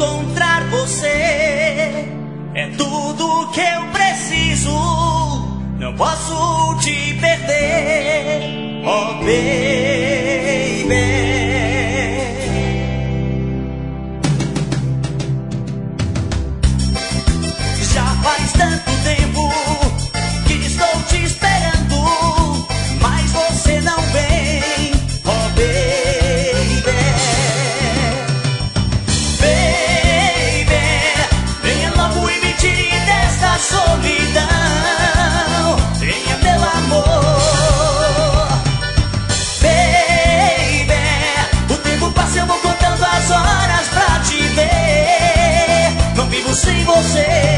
encontrar você é tudo que eu preciso. Não posso te perder, oh baby. Já faz tanto tempo que estou te esperando, mas você não vem, oh baby. Baby, venha logo e me tire desta solidão. Venha, meu amor. Baby, o tempo passa, eu vou contando as horas pra te ver. Não vivo sem você.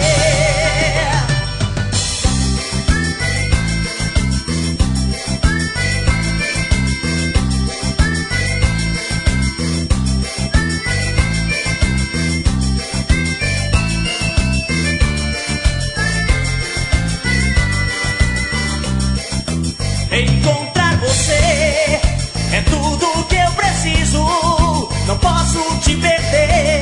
Encontrar você é tudo que eu preciso. Não posso te perder.